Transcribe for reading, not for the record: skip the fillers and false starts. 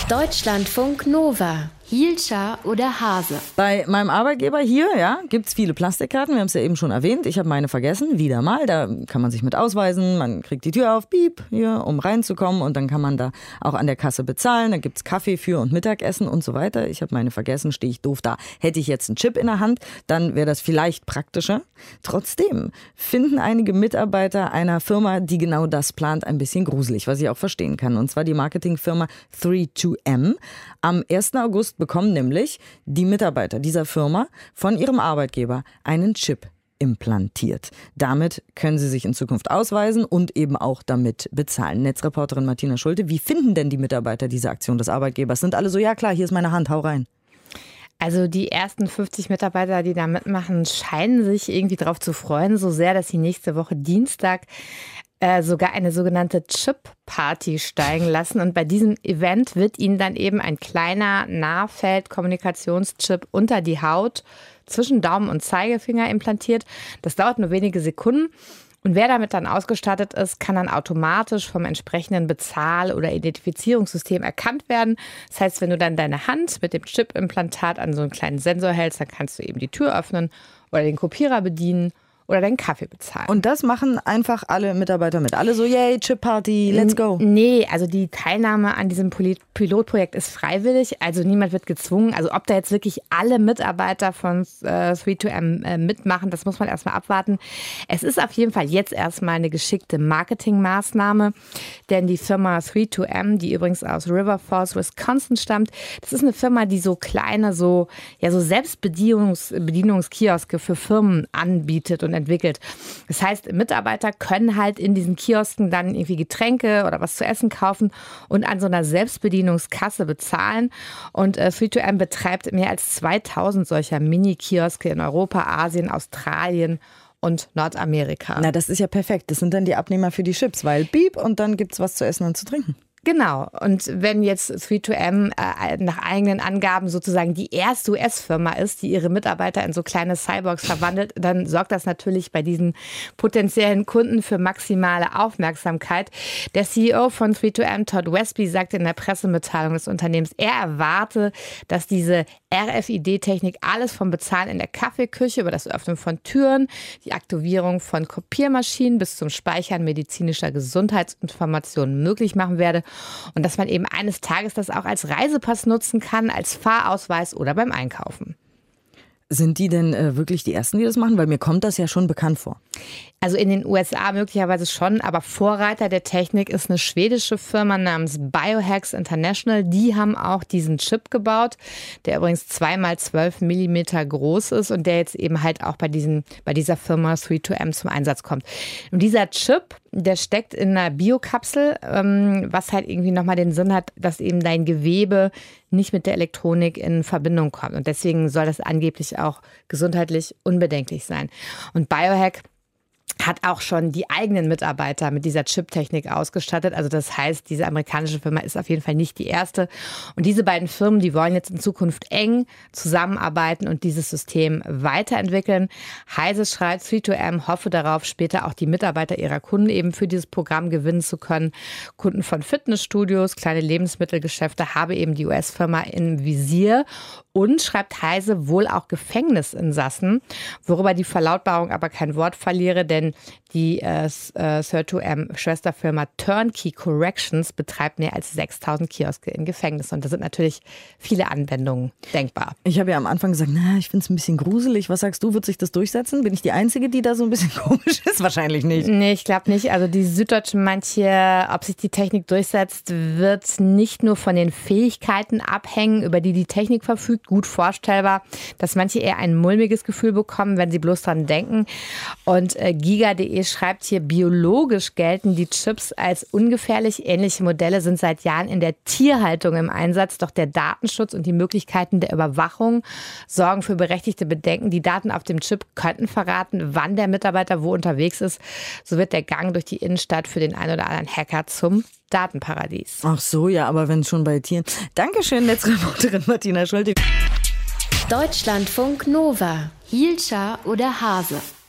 Deutschlandfunk Nova. Hielscher oder Hase? Bei meinem Arbeitgeber hier, gibt es viele Plastikkarten. Wir haben es ja eben schon erwähnt. Ich habe meine vergessen, wieder mal. Da kann man sich mit ausweisen. Man kriegt die Tür auf, piep, hier, um reinzukommen. Und dann kann man da auch an der Kasse bezahlen. Da gibt es Kaffee für und Mittagessen und so weiter. Ich habe meine vergessen, stehe ich doof da. Hätte ich jetzt einen Chip in der Hand, dann wäre das vielleicht praktischer. Trotzdem finden einige Mitarbeiter einer Firma, die genau das plant, ein bisschen gruselig, was ich auch verstehen kann. Und zwar die Marketingfirma 32M. Am 1. August bekommen nämlich die Mitarbeiter dieser Firma von ihrem Arbeitgeber einen Chip implantiert. Damit können sie sich in Zukunft ausweisen und eben auch damit bezahlen. Netzreporterin Martina Schulte, wie finden denn die Mitarbeiter diese Aktion des Arbeitgebers? Sind alle so, ja klar, hier ist meine Hand, hau rein. Also die ersten 50 Mitarbeiter, die da mitmachen, scheinen sich irgendwie darauf zu freuen, so sehr, dass sie nächste Woche Dienstag sogar eine sogenannte Chip-Party steigen lassen. Und bei diesem Event wird ihnen dann eben ein kleiner Nahfeld-Kommunikationschip unter die Haut zwischen Daumen und Zeigefinger implantiert. Das dauert nur wenige Sekunden. Und wer damit dann ausgestattet ist, kann dann automatisch vom entsprechenden Bezahl- oder Identifizierungssystem erkannt werden. Das heißt, wenn du dann deine Hand mit dem Chip-Implantat an so einen kleinen Sensor hältst, dann kannst du eben die Tür öffnen oder den Kopierer bedienen oder deinen Kaffee bezahlen. Und das machen einfach alle Mitarbeiter mit. Alle so, yay, Chip-Party, let's go. Nee, also die Teilnahme an diesem Pilotprojekt ist freiwillig. Also niemand wird gezwungen. Also ob da jetzt wirklich alle Mitarbeiter von 32M mitmachen, das muss man erstmal abwarten. Es ist auf jeden Fall jetzt erstmal eine geschickte Marketingmaßnahme. Denn die Firma 32M, die übrigens aus River Falls, Wisconsin stammt, das ist eine Firma, die so kleine, so Selbstbedienungskioske für Firmen anbietet und entwickelt. Das heißt, Mitarbeiter können halt in diesen Kiosken dann irgendwie Getränke oder was zu essen kaufen und an so einer Selbstbedienungskasse bezahlen. Und 32M betreibt mehr als 2000 solcher Mini-Kioske in Europa, Asien, Australien und Nordamerika. Na, das ist ja perfekt. Das sind dann die Abnehmer für die Chips, weil piep und dann gibt's was zu essen und zu trinken. Genau. Und wenn jetzt 32M nach eigenen Angaben sozusagen die erste US-Firma ist, die ihre Mitarbeiter in so kleine Cyborgs verwandelt, dann sorgt das natürlich bei diesen potenziellen Kunden für maximale Aufmerksamkeit. Der CEO von 32M, Todd Westby, sagte in der Pressemitteilung des Unternehmens, er erwarte, dass diese RFID-Technik alles vom Bezahlen in der Kaffeeküche über das Öffnen von Türen, die Aktivierung von Kopiermaschinen bis zum Speichern medizinischer Gesundheitsinformationen möglich machen werde. Und dass man eben eines Tages das auch als Reisepass nutzen kann, als Fahrausweis oder beim Einkaufen. Sind die denn wirklich die Ersten, die das machen? Weil mir kommt das ja schon bekannt vor. Also in den USA möglicherweise schon, aber Vorreiter der Technik ist eine schwedische Firma namens Biohacks International. Die haben auch diesen Chip gebaut, der übrigens 2x12 Millimeter groß ist und der jetzt eben halt auch bei dieser Firma 32M zum Einsatz kommt. Und dieser Chip, der steckt in einer Biokapsel, was halt irgendwie nochmal den Sinn hat, dass eben dein Gewebe nicht mit der Elektronik in Verbindung kommt. Und deswegen soll das angeblich auch gesundheitlich unbedenklich sein. Und Biohack hat auch schon die eigenen Mitarbeiter mit dieser Chip-Technik ausgestattet. Also das heißt, diese amerikanische Firma ist auf jeden Fall nicht die erste. Und diese beiden Firmen, die wollen jetzt in Zukunft eng zusammenarbeiten und dieses System weiterentwickeln. Heise schreibt, 32M hoffe darauf, später auch die Mitarbeiter ihrer Kunden eben für dieses Programm gewinnen zu können. Kunden von Fitnessstudios, kleine Lebensmittelgeschäfte habe eben die US-Firma im Visier. Und, schreibt Heise, wohl auch Gefängnisinsassen, worüber die Verlautbarung aber kein Wort verliere, denn die 32M-Schwesterfirma Turnkey Corrections betreibt mehr als 6000 Kioske in Gefängnissen. Und da sind natürlich viele Anwendungen denkbar. Ich habe ja am Anfang gesagt, ich finde es ein bisschen gruselig. Was sagst du, wird sich das durchsetzen? Bin ich die Einzige, die da so ein bisschen komisch ist? Wahrscheinlich nicht. Nee, ich glaube nicht. Also die Süddeutsche meint hier, ob sich die Technik durchsetzt, wird nicht nur von den Fähigkeiten abhängen, über die Technik verfügt. Gut vorstellbar, dass manche eher ein mulmiges Gefühl bekommen, wenn sie bloß dran denken. Und giga.de schreibt hier, biologisch gelten die Chips als ungefährlich. Ähnliche Modelle sind seit Jahren in der Tierhaltung im Einsatz. Doch der Datenschutz und die Möglichkeiten der Überwachung sorgen für berechtigte Bedenken. Die Daten auf dem Chip könnten verraten, wann der Mitarbeiter wo unterwegs ist. So wird der Gang durch die Innenstadt für den einen oder anderen Hacker zum Datenparadies. Ach so, ja, aber wenn schon bei Tieren. Dankeschön, Netzreporterin Martina Schulte. Deutschlandfunk Nova. Hielscher oder Hase?